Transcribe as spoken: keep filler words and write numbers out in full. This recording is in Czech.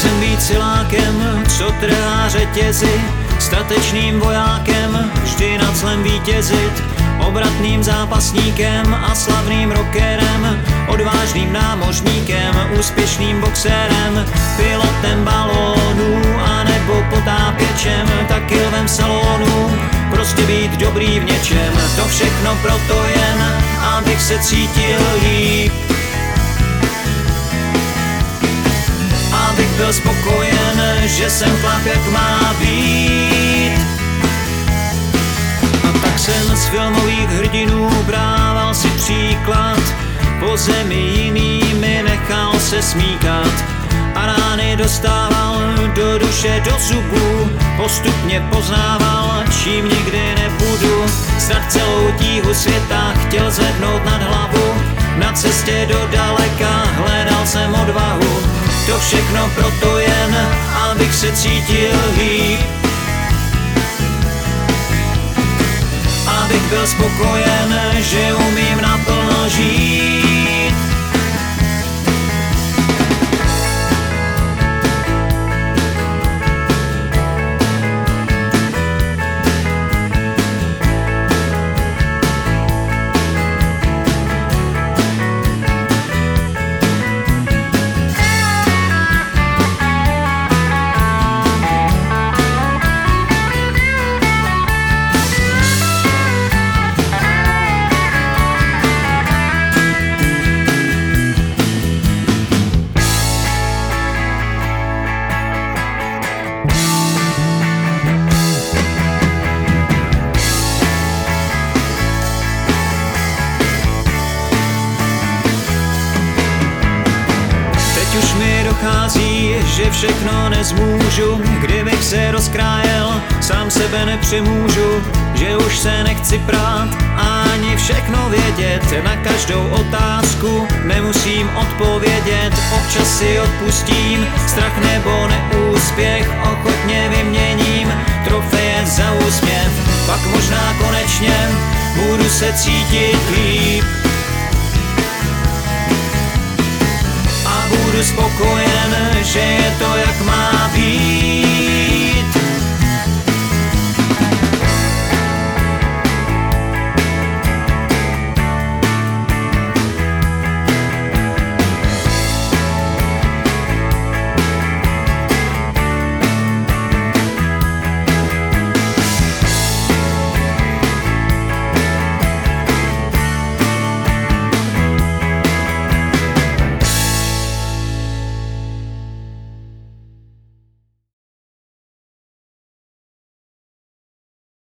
Nechcem být silákem, co trhá řetězy, statečným vojákem, vždy nad zlem vítězit, obratným zápasníkem a slavným rockerem, odvážným námořníkem, úspěšným boxérem, pilotem balónů a nebo potápěčem, taky lvem salonu, prostě být dobrý v něčem. To všechno proto jen, abych se cítil líp, abych byl spokojen, že jsem chlap, jak má být. A tak jsem z filmových hrdinů brával si příklad, po zemi jinými nechal se smíkat a rány dostával do duše, do zubů, postupně poznával, čím nikdy nebudu. Snad celou tíhu světa chtěl zvednout nad hlavu, na cestě do daleka hledal jsem odvahu. To všechno proto jen, abych se cítil líp, abych byl spokojen, že umím naplno žít. Už mi dochází, že všechno nezmůžu, kdybych se rozkrájel, sám sebe nepřemůžu, že už se nechci prát ani všechno vědět, na každou otázku nemusím odpovědět, občas si odpustím, strach nebo neúspěch ochotně vyměním, trofeje za úsměv, pak možná konečně budu se cítit líp. Budu spokojen,